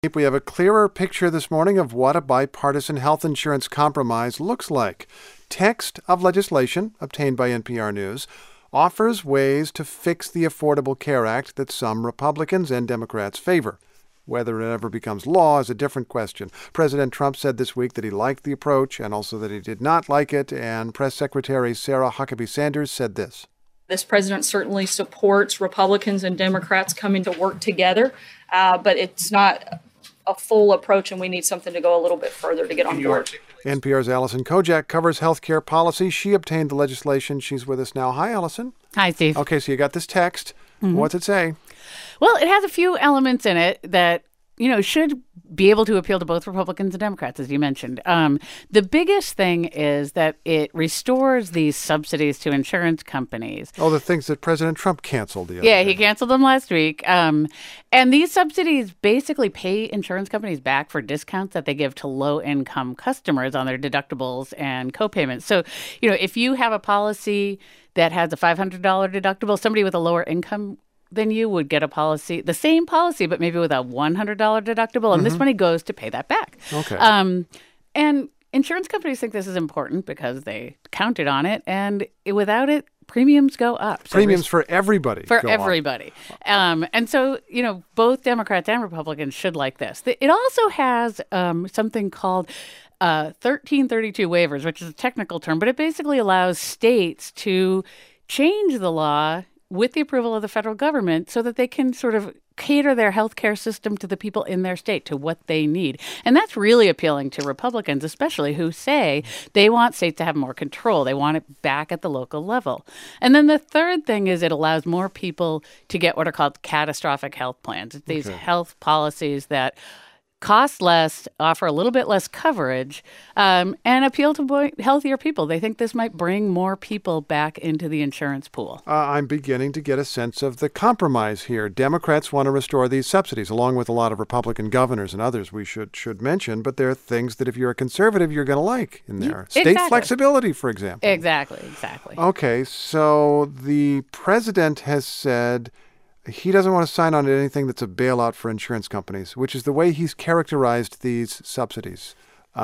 We have a clearer picture this morning of what a bipartisan health insurance compromise looks like. Text of legislation obtained by NPR News offers ways to fix the Affordable Care Act that some Republicans and Democrats favor. Whether it ever becomes law is a different question. President Trump said this week that he liked the approach and also that he did not like it, and Press Secretary Sarah Huckabee Sanders said this. This president certainly supports Republicans and Democrats coming to work together, but it's not a full approach, and we need something to go a little bit further to get on board. NPR's Allison Kojak covers healthcare policy. She obtained the legislation. She's with us now. Hi, Allison. Hi, Steve. Okay, so you got this text. Mm-hmm. What's it say? Well, it has a few elements in it that, should be able to appeal to both Republicans and Democrats, as you mentioned. The biggest thing is that it restores these subsidies to insurance companies. Oh, the things that President Trump canceled the other day. Yeah, he canceled them last week. And these subsidies basically pay insurance companies back for discounts that they give to low-income customers on their deductibles and copayments. So, if you have a policy that has a $500 deductible, somebody with a lower income then you would get a policy, the same policy, but maybe with a $100 deductible, and this money goes to pay that back. Okay. And insurance companies think this is important because they counted on it, and without it, premiums go up. Premiums for everybody. For everybody. And so, both Democrats and Republicans should like this. It also has something called 1332 waivers, which is a technical term, but it basically allows states to change the law with the approval of the federal government so that they can sort of cater their healthcare system to the people in their state, to what they need. And that's really appealing to Republicans, especially, who say they want states to have more control. They want it back at the local level. And then the third thing is it allows more people to get what are called catastrophic health plans. It's these health policies that cost less, offer a little bit less coverage, and appeal to healthier people. They think this might bring more people back into the insurance pool. I'm beginning to get a sense of the compromise here. Democrats want to restore these subsidies, along with a lot of Republican governors and others we should mention. But there are things that if you're a conservative, you're going to like in there. State flexibility, for example. Exactly. Okay, so the president has said he doesn't want to sign on to anything that's a bailout for insurance companies, which is the way he's characterized these subsidies.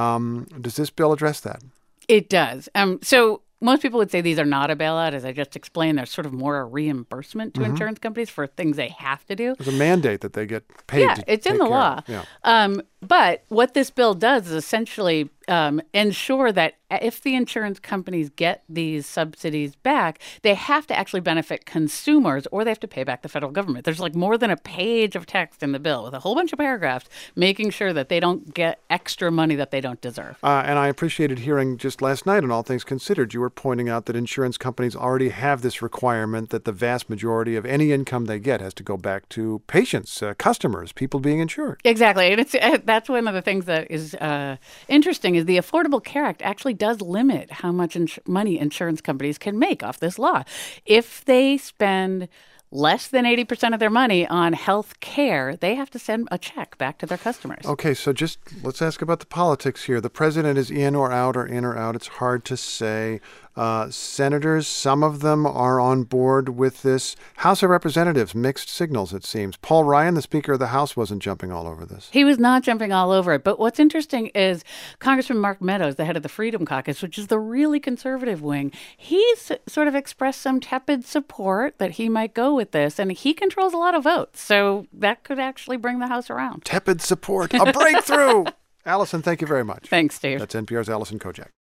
Does this bill address that? It does. So most people would say these are not a bailout. As I just explained, they're sort of more a reimbursement to insurance companies for things they have to do. There's a mandate that they get paid to it's in the law. Yeah. But what this bill does is essentially ensure that if the insurance companies get these subsidies back, they have to actually benefit consumers, or they have to pay back the federal government. There's like more than a page of text in the bill with a whole bunch of paragraphs making sure that they don't get extra money that they don't deserve. And I appreciated hearing just last night on All Things Considered, you were pointing out that insurance companies already have this requirement that the vast majority of any income they get has to go back to patients, customers, people being insured. Exactly. And that's one of the things that is interesting is the Affordable Care Act actually does limit how much money insurance companies can make off this law. If they spend less than 80% of their money on health care, they have to send a check back to their customers. Okay, so just let's ask about the politics here. The president is in or out, or in or out. It's hard to say. Senators, some of them are on board with this. House of Representatives, mixed signals, it seems. Paul Ryan, the Speaker of the House, wasn't jumping all over this. He was not jumping all over it. But what's interesting is Congressman Mark Meadows, the head of the Freedom Caucus, which is the really conservative wing, he's sort of expressed some tepid support that he might go with this, and he controls a lot of votes. So that could actually bring the House around. Tepid support, a breakthrough! Allison, thank you very much. Thanks, Steve. That's NPR's Allison Kojak.